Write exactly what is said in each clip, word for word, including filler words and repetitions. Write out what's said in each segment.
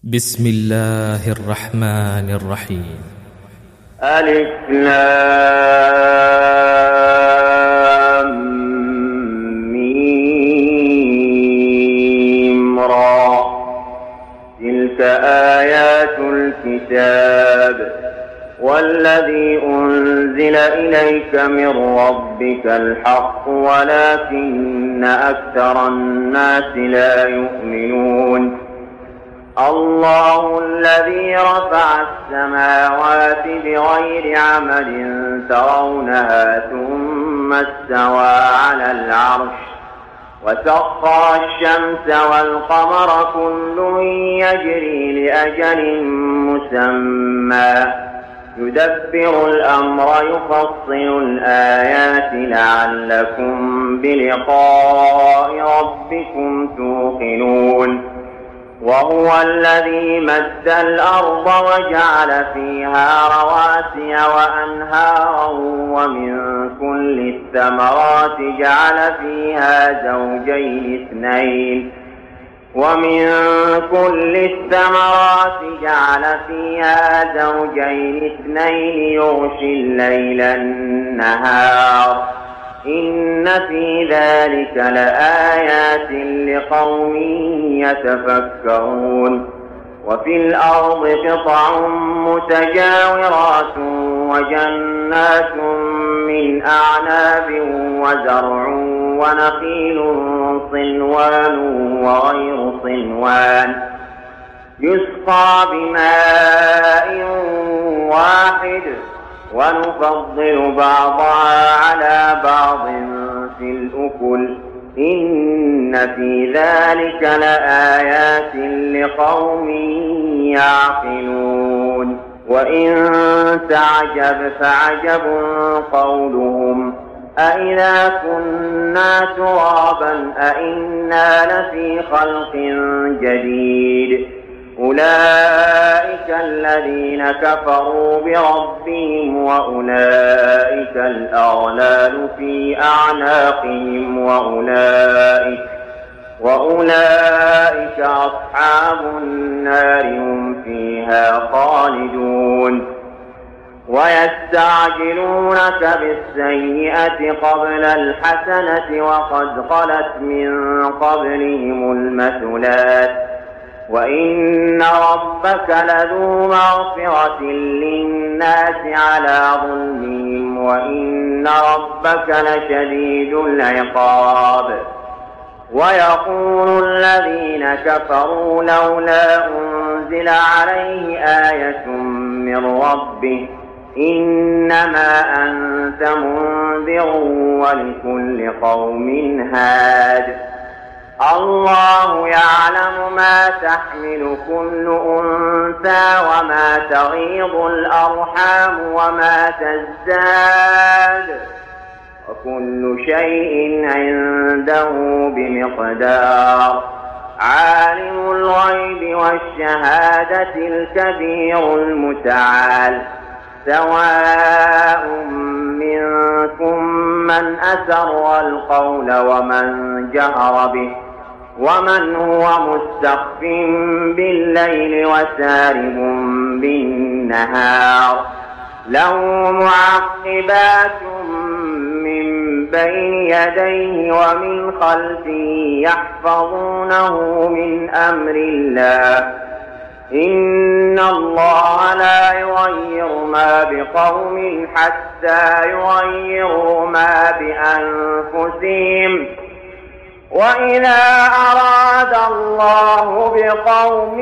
بسم الله الرحمن الرحيم. ألف لام ميم را. تلك آيات الكتاب والذي أنزل إليك من ربك الحق ولكن أكثر الناس لا يؤمنون. الله الذي رفع السماوات بغير عمد ترونها ثم استوى على العرش وسخر الشمس والقمر كل يجري لأجل مسمى يدبر الأمر يفصل الآيات لعلكم بلقاء ربكم توقنون. وهو الذي مد الأرض وجعل فيها رواسي وأنهارا ومن كل الثمرات جعل فيها زوجين اثنين ومن كل الثمرات جعل فيها زوجين اثنين يغشي الليل النهار إن في ذلك لآيات لقوم يتفكرون. وفي الأرض قطع متجاورات وجنات من أعناب وزرع ونخيل صنوان وغير صنوان يسقى بماء واحد ونفضل بعضها على بعض في الأكل إن في ذلك لآيات لقوم يعقلون. وإن تعجب فعجب قولهم أإذا كنا ترابا أإنا لفي خلق جديد أولئك الذين كفروا بربهم وأولئك الأغلال في أعناقهم وأولئك, وأولئك أصحاب النار هم فيها خالدون. ويستعجلونك بالسيئة قبل الحسنة وقد خلت من قبلهم المثلات وإن ربك لذو مغفرة للناس على ظلمهم وإن ربك لشديد العقاب. ويقول الذين كفروا لولا أنزل عليه آية من ربه إنما أنت منذر ولكل قوم هاد. الله يعلم ما تحمل كل أنثى وما تغيض الأرحام وما تزداد وكل شيء عنده بمقدار. عالم الغيب والشهادة الكبير المتعال. سواء منكم من أسر القول ومن جهر به ومن هو مستخف بالليل وسارب بالنهار له معقبات من بين يديه ومن خلفه يحفظونه من أمر الله إن الله لا يغير ما بقوم حتى يغيروا ما بأنفسهم وإذا أراد الله بقوم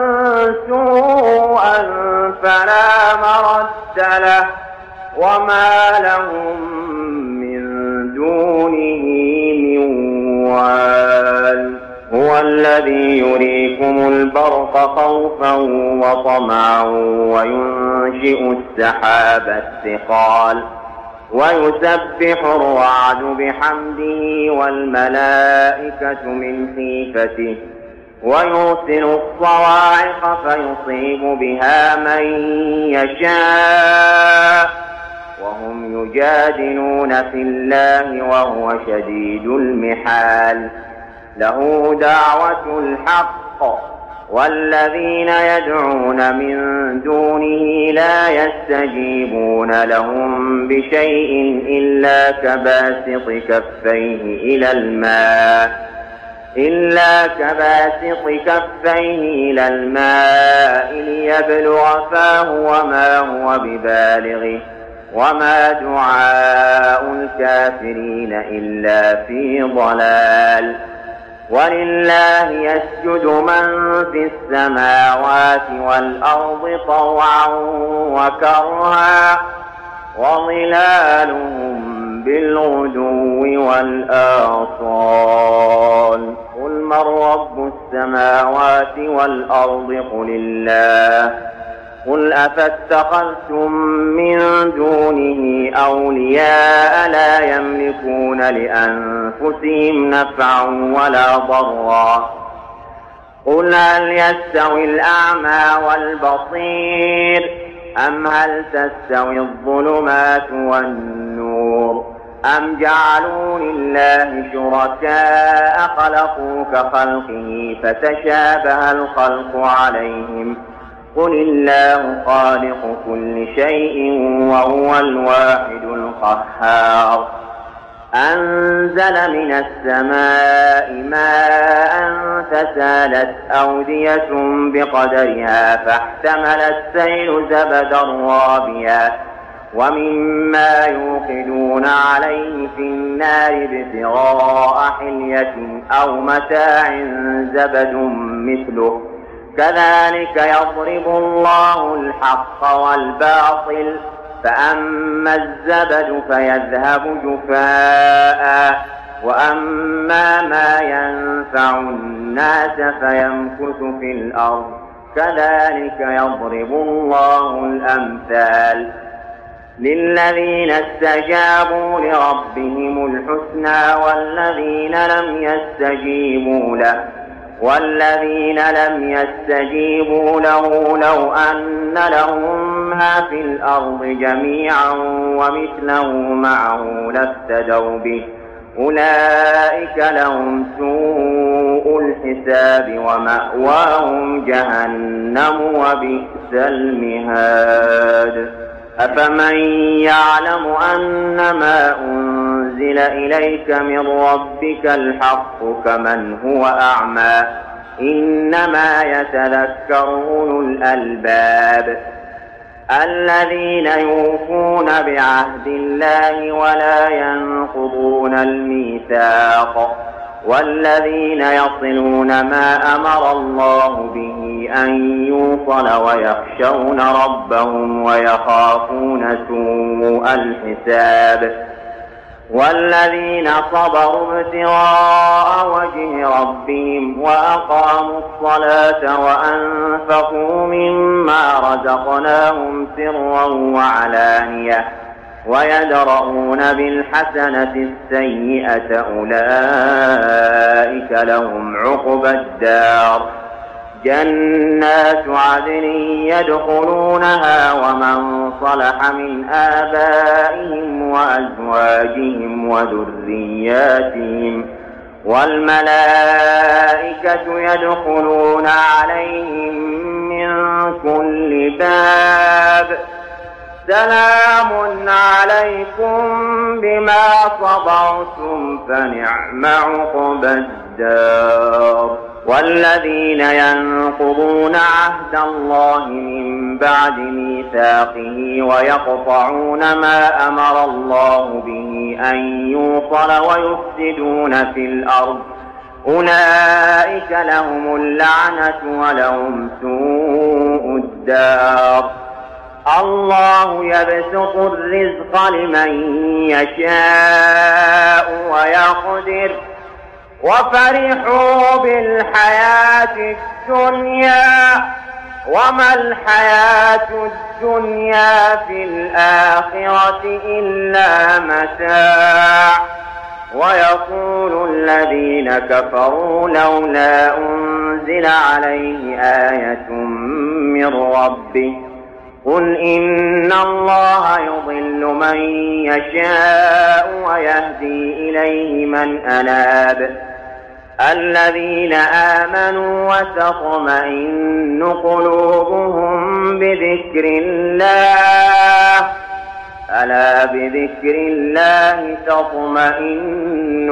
سوءا فلا مرد له وما لهم من دونه من وال. هو الذي يريكم البرق خوفا وطمعا وينشئ السحاب الثقال ويسبح الرعد بحمده والملائكة من خيفته ويرسل الصواعق فيصيب بها من يشاء وهم يجادلون في الله وهو شديد المحال. له دعوة الحق والذين يدعون من دونه لا يستجيبون لهم بشيء إلا كباسط كفيه إلى الماء إلا كباسط كفيه إلى الماء ليبلغ فاه وما هو ببالغه وما دعاء الكافرين إلا في ضلال. ولله يسجد من في السماوات والأرض طوعا وكرها وظلالهم بالغدو والآصال. قل من رب السماوات والأرض قل الله. قل أفاتخذتم من دونه أولياء لا يملكون لأنفسهم نفعا ولا ضرا. قل هل يستوي الأعمى والبصير أم هل تستوي الظلمات والنور أم جعلوا لله شركاء خلقوا كخلقه فتشابه الخلق عليهم. قل الله خالق كل شيء وهو الواحد القهار. أنزل من السماء ماء فسالت أودية بقدرها فاحتمل السيل زبدا رابيا ومما يوقدون عليه في النار ابتغاء حلية أو متاع زبد مثله كذلك يضرب الله الحق والباطل. فأما الزبد فيذهب جفاء وأما ما ينفع الناس فيمكث في الأرض كذلك يضرب الله الأمثال. للذين استجابوا لربهم الحسنى والذين لم يستجيبوا له والذين لم يستجيبوا له لو أن لهم ما في الأرض جميعا ومثله معه لافتدوا به أولئك لهم سوء الحساب ومأواهم جهنم وبئس المهاد. أفمن يعلم أنما أنزل إليك من ربك الحق كمن هو أعمى إنما يتذكر أولو الألباب الذين يوفون بعهد الله ولا ينقضون الميثاق والذين يصلون ما أمر الله به أن يوصل ويخشون ربهم ويخافون سوء الحساب والذين صبروا ابتغاء وجه ربهم وأقاموا الصلاة وأنفقوا مما رزقناهم سرا وعلانية ويدرؤون بالحسنة السيئة أولئك لهم عقبى الدار. جنات عدن يدخلونها ومن صلح من آبائهم وأزواجهم وذرياتهم والملائكة يدخلون عليهم من كل باب سلام عليكم بما صبرتم فنعم عقبى الدار. والذين ينقضون عهد الله من بعد ميثاقه ويقطعون ما أمر الله به أن يوصل ويفسدون في الأرض أولئك لهم اللعنة ولهم سوء الدار. الله يبسط الرزق لمن يشاء ويقدر وفرحوا بالحياة الدنيا وما الحياة الدنيا في الآخرة إلا متاع. ويقول الذين كفروا لولا أنزل عليه آية من ربه قل إن الله يضل من يشاء ويهدي إليه من أناب الذين آمنوا وتطمئن قلوبهم بذكر الله ألا بذكر الله تطمئن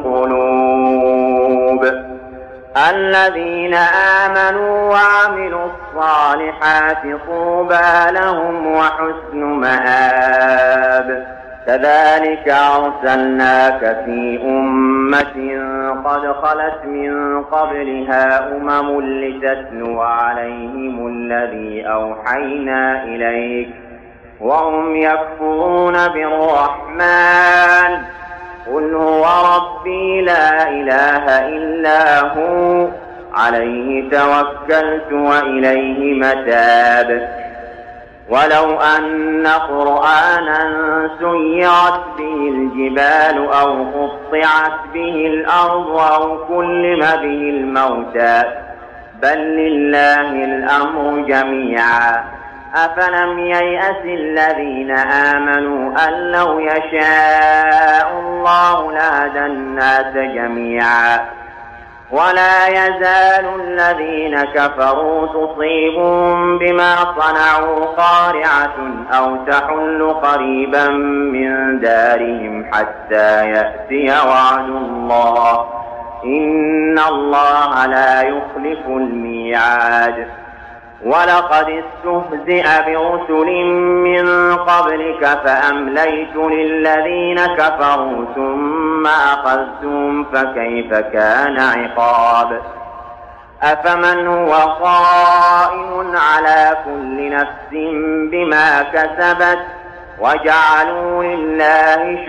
القلوب الذين آمنوا وعملوا الصالحات طوبى لهم وحسن مآب كذلك أرسلناك في أمة قد خلت من قبلها أمم لتتلو عليهم الذي أوحينا إليك وهم يكفرون بالرحمن قل هو ربي لا إله إلا هو عليه توكلت وإليه متاب ولو أن قرآنا سيرت به الجبال أو قطعت به الأرض أو كلم به الموتى بل لله الأمر جميعا أفلم ييأس الذين آمنوا أن لو يشاء الله لهدى الناس جميعا ولا يزال الذين كفروا تصيبهم بما صنعوا قارعة أو تحل قريبا من دارهم حتى يأتي وعد الله إن الله لا يخلف الميعاد ولقد استهزئ برسل من قبلك فأمليت للذين كفروا ثم أخذتهم فكيف كان عقاب أفمن هو قائم على كل نفس بما كسبت وجعلوا لله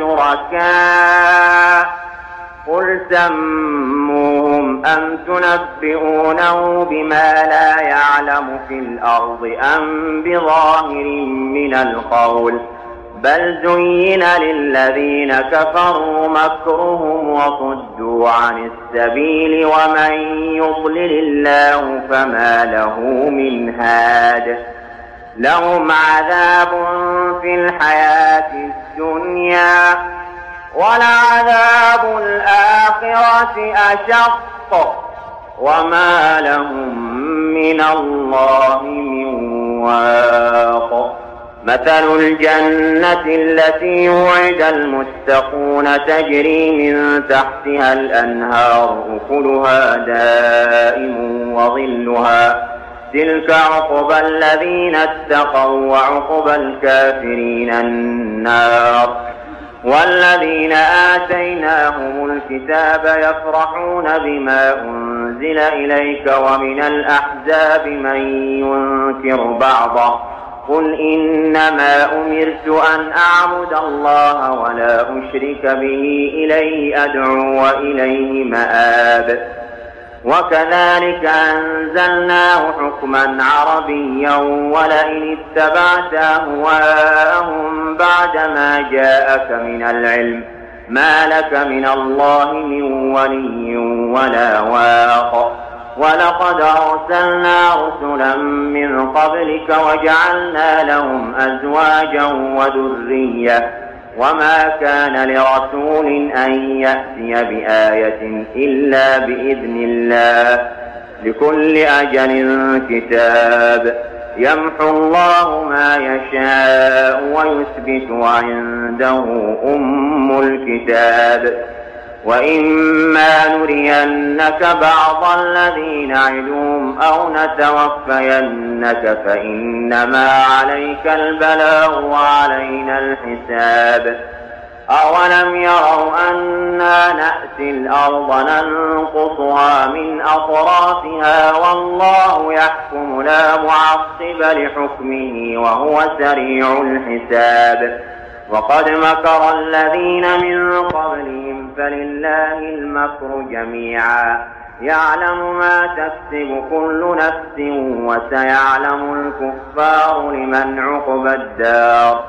شركاء قل سموهم أم تنبئونه بما لا يعلم في الأرض أم بظاهر من القول بل زين للذين كفروا مكرهم وصدوا عن السبيل ومن يضلل الله فما له من هاد لهم عذاب في الحياة الدنيا ولعذاب الآخرة أشق وما لهم من الله من واق مثل الجنة التي وعد المتقون تجري من تحتها الأنهار أكلها دائم وظلها تلك عقبى الذين اتقوا وعقبى الكافرين النار والذين آتيناهم الكتاب يفرحون بما أنزل إليك ومن الأحزاب من ينكر بعضه قل إنما أمرت أن أعبد الله ولا أشرك به إليه أدعو وإليه مآب وكذلك أنزلناه حكما عربيا ولئن اتبعت أهواءهم بعدما جاءك من العلم ما لك من الله من ولي ولا واق ولقد أرسلنا رسلا من قبلك وجعلنا لهم أزواجا وذرية وما كان لرسول أن يأتي بآية إلا بإذن الله لكل أجل كتاب يمحو الله ما يشاء ويثبت وعنده أم الكتاب وإما نرينك بعض الذي نعدهم أو نتوفينك فإنما عليك البلاغ وعلينا الحساب أولم يروا أنا نأتي الأرض ننقصها من أطرافها والله يحكم لا معقب لحكمه وهو سريع الحساب وقد مكر الذين من قبلهم فلله المكر جميعا يعلم ما تكسب كل نفس وسيعلم الكفار لمن عقبى الدار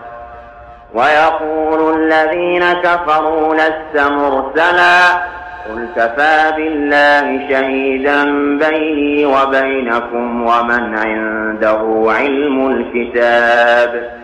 ويقول الذين كفروا لست مرسلا قل كفى بالله شهيدا بيني وبينكم ومن عنده علم الكتاب